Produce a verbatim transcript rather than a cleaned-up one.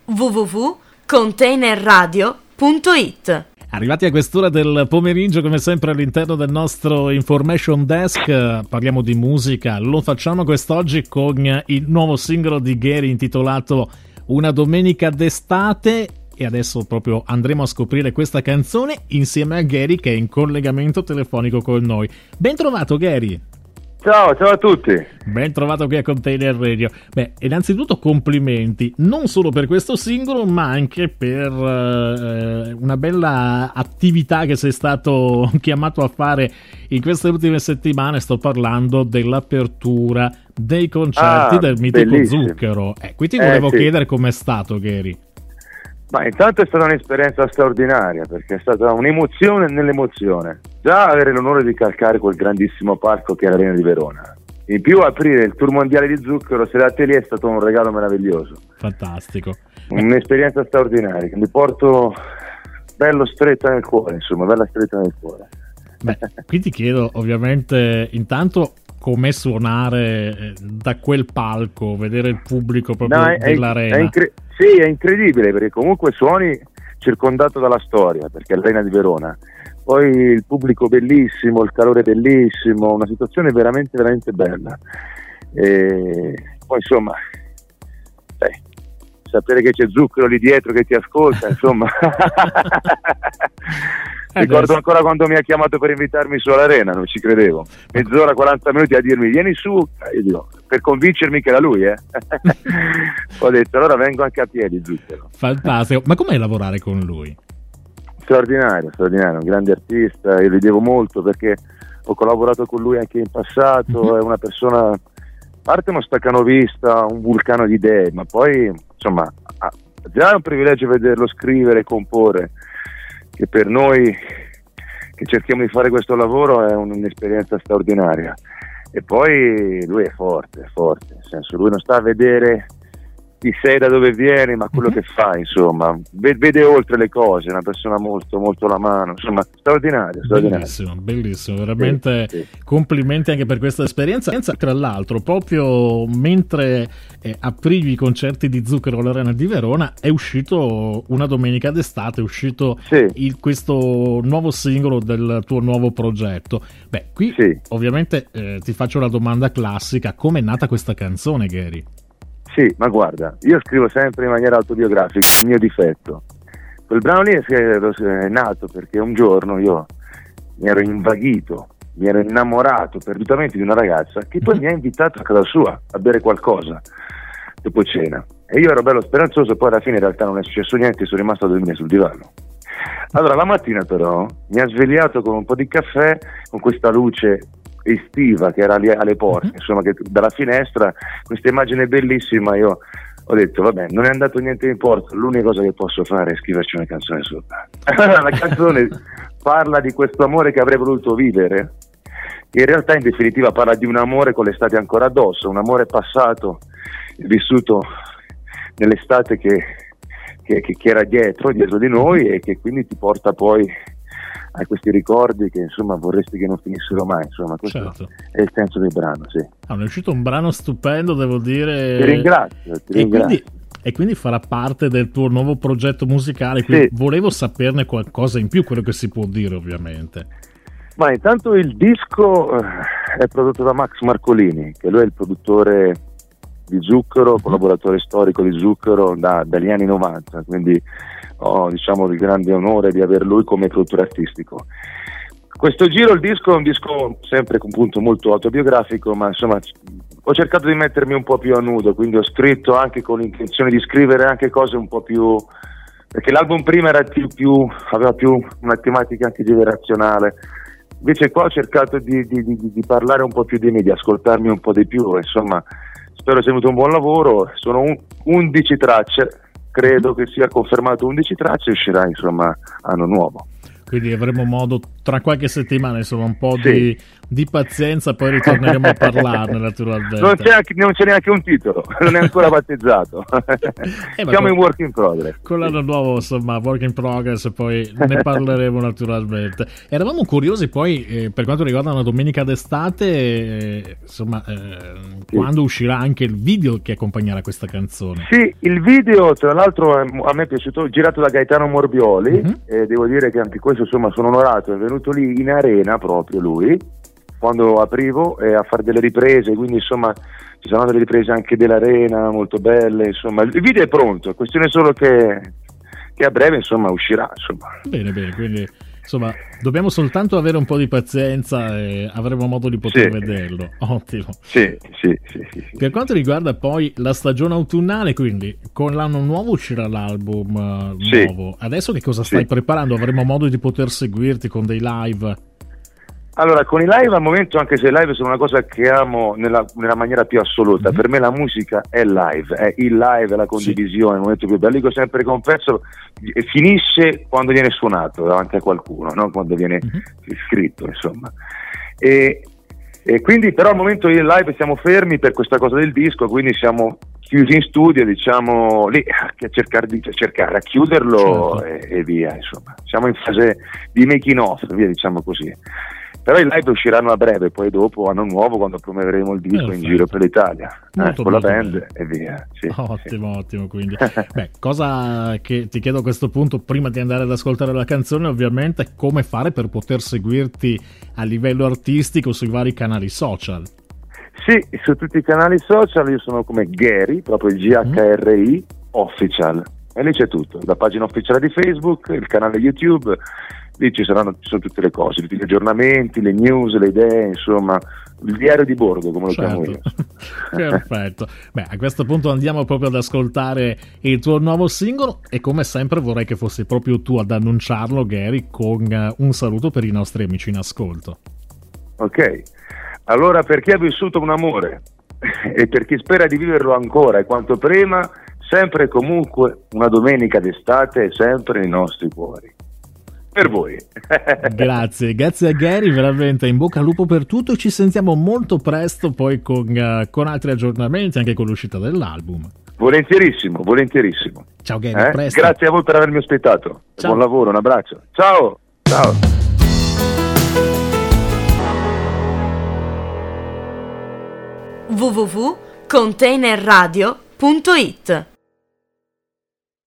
w w w punto container radio punto it. Arrivati a quest'ora del pomeriggio, come sempre all'interno del nostro Information Desk, parliamo di musica. Lo facciamo quest'oggi con il nuovo singolo di Gary intitolato Una domenica d'estate, e adesso proprio andremo a scoprire questa canzone insieme a Gary, che è in collegamento telefonico con noi. Ben trovato, Gary! Ciao, ciao a tutti. Ben trovato qui a Container Radio. Beh, innanzitutto complimenti, non solo per questo singolo, ma anche per eh, una bella attività che sei stato chiamato a fare in queste ultime settimane. Sto parlando dell'apertura dei concerti ah, del mitico bellissimo. Zucchero. Eh, qui ti volevo eh, sì. chiedere com'è stato, Gary. Ma intanto è stata un'esperienza straordinaria, perché è stata un'emozione nell'emozione. Già avere l'onore di calcare quel grandissimo palco che è l'Arena di Verona. In più aprire il tour mondiale di Zucchero, se da te lì, è stato un regalo meraviglioso. Fantastico. Un'esperienza straordinaria, che mi porto bello stretta nel cuore, insomma, bella stretta nel cuore. Beh, qui ti chiedo ovviamente intanto com'è suonare da quel palco, vedere il pubblico proprio no, è, dell'arena. È incre- sì, è incredibile, perché comunque suoni circondato dalla storia, perché è l'Arena di Verona. Poi il pubblico bellissimo, il calore bellissimo, una situazione veramente veramente bella. E poi insomma, eh, sapere che c'è Zucchero lì dietro che ti ascolta, insomma. Ricordo ancora quando mi ha chiamato per invitarmi su all'Arena, non ci credevo. Mezz'ora, quaranta minuti a dirmi vieni su, io dico, per convincermi che era lui, eh. Ho detto allora vengo anche a piedi, Zucchero. Fantastico, ma com'è lavorare con lui? Straordinario, straordinario, un grande artista, io li devo molto perché ho collaborato con lui anche in passato, mm-hmm. È una persona, a parte uno staccanovista, un vulcano di idee, ma poi insomma già è un privilegio vederlo scrivere e comporre, che per noi che cerchiamo di fare questo lavoro è un'esperienza straordinaria. E poi lui è forte, è forte, nel senso lui non sta a vedere chi sei, da dove vieni, ma quello mm-hmm. che fa, insomma, vede oltre le cose, è una persona molto molto la mano, insomma, straordinario, straordinario. Bellissimo, bellissimo, veramente sì, sì. Complimenti anche per questa esperienza. Tra l'altro, proprio mentre eh, aprivi i concerti di Zucchero all'Arena di Verona, è uscito una domenica d'estate, è uscito sì. il, questo nuovo singolo del tuo nuovo progetto. Beh, qui sì. ovviamente eh, ti faccio la domanda classica: come è nata questa canzone, Gary? Sì, ma guarda, io scrivo sempre in maniera autobiografica, il mio difetto. Quel brano lì è nato perché un giorno io mi ero invaghito, mi ero innamorato perdutamente di una ragazza che poi mi ha invitato a casa sua a bere qualcosa dopo cena. E io ero bello speranzoso, poi alla fine in realtà non è successo niente, sono rimasto a dormire sul divano. Allora la mattina però mi ha svegliato con un po' di caffè, con questa luce estiva che era lì alle porte, insomma, che dalla finestra, questa immagine bellissima. Io ho detto vabbè, non è andato niente in porto, l'unica cosa che posso fare è scriverci una canzone sopra. La canzone parla di questo amore che avrei voluto vivere, che in realtà in definitiva parla di un amore con l'estate ancora addosso, un amore passato, vissuto nell'estate che, che, che era dietro, dietro di noi, e che quindi ti porta poi a questi ricordi che insomma vorresti che non finissero mai, insomma questo certo. È il senso del brano, sì. Ah, è uscito un brano stupendo, devo dire. Ti ringrazio, ti e ringrazio. Quindi, e quindi farà parte del tuo nuovo progetto musicale, quindi sì. Volevo saperne qualcosa in più, quello che si può dire ovviamente. Ma intanto il disco è prodotto da Max Marcolini, che lui è il produttore di Zucchero, uh-huh. collaboratore storico di Zucchero da, dagli anni novanta, quindi ho diciamo il grande onore di aver lui come produttore artistico. Questo giro, il disco è un disco sempre con punto molto autobiografico, ma insomma ho cercato di mettermi un po' più a nudo, quindi ho scritto anche con l'intenzione di scrivere anche cose un po' più, perché l'album prima era più, più aveva più una tematica anche generazionale, invece qua ho cercato di, di, di, di parlare un po' più di me, di ascoltarmi un po' di più, insomma spero sia venuto un buon lavoro. Sono un, undici tracce, credo che sia confermato undici tracce, uscirà insomma anno nuovo. Quindi avremo modo tra qualche settimana, insomma, un po' Sì. di, di pazienza, poi ritorneremo a parlarne naturalmente. Non c'è, anche, non c'è neanche un titolo, non è ancora battezzato. Eh, ma Siamo con- in work in progress. Con l'anno nuovo, insomma, work in progress, poi ne parleremo naturalmente. Eravamo curiosi poi, eh, per quanto riguarda una domenica d'estate, eh, insomma, eh, Sì. quando uscirà anche il video che accompagnerà questa canzone. Sì, il video tra l'altro è- a me è piaciuto, girato da Gaetano Morbioli, Mhm. e devo dire che anche questo, insomma, sono onorato, è venuto lì in arena proprio lui, quando aprivo, eh, a fare delle riprese, quindi insomma ci saranno delle riprese anche dell'arena molto belle, insomma il video è pronto, è questione solo che, che a breve insomma uscirà, insomma. Bene, bene, quindi insomma dobbiamo soltanto avere un po' di pazienza e avremo modo di poter Sì. vederlo. Ottimo. Sì, sì, sì, sì, sì. Per quanto riguarda poi la stagione autunnale, quindi con l'anno nuovo uscirà l'album eh, Sì. nuovo. Adesso che cosa Sì. stai preparando? Avremo modo di poter seguirti con dei live? Allora, con i live al momento, anche se i live sono una cosa che amo nella, nella maniera più assoluta, Mhm. per me la musica è live, è il live, è la condivisione, il momento più bello. Dico sempre che un pezzo eh, finisce quando viene suonato davanti a qualcuno, non quando viene Mhm. scritto, insomma. E, e quindi però al momento il live siamo fermi per questa cosa del disco, quindi siamo chiusi in studio, diciamo lì a cercare di a cercare a chiuderlo, Certo. e, e via, insomma. Siamo in fase di making off, via, diciamo così. Però i live usciranno a breve, poi dopo anno nuovo, quando promuoveremo il disco Perfetto. in giro per l'Italia, eh, Molto, con la molto band bene. e via. Sì, Ottimo, ottimo, quindi. Beh, cosa che ti chiedo a questo punto, prima di andare ad ascoltare la canzone, ovviamente, è come fare per poter seguirti a livello artistico sui vari canali social. Sì, su tutti i canali social io sono come Gary, proprio il G H R I Official, e lì c'è tutto, la pagina ufficiale di Facebook, il canale YouTube, lì ci saranno, ci sono tutte le cose, tutti gli aggiornamenti, le news, le idee, insomma, il diario di bordo, come lo chiamo io. Perfetto. Beh, a questo punto andiamo proprio ad ascoltare il tuo nuovo singolo e come sempre vorrei che fossi proprio tu ad annunciarlo, Gary, con eh, un saluto per i nostri amici in ascolto. Ok, allora per chi ha vissuto un amore e per chi spera di viverlo ancora e quanto prima, sempre e comunque una domenica d'estate è sempre nei nostri cuori. Per voi. Grazie, grazie a Gary, veramente in bocca al lupo per tutto e ci sentiamo molto presto poi con, eh, con altri aggiornamenti, anche con l'uscita dell'album. Volentierissimo, volentierissimo. Ciao Gary, a Eh? presto. Grazie a voi per avermi ospitato. Ciao. Buon lavoro, un abbraccio. Ciao. Ciao. w w w punto containerradio punto it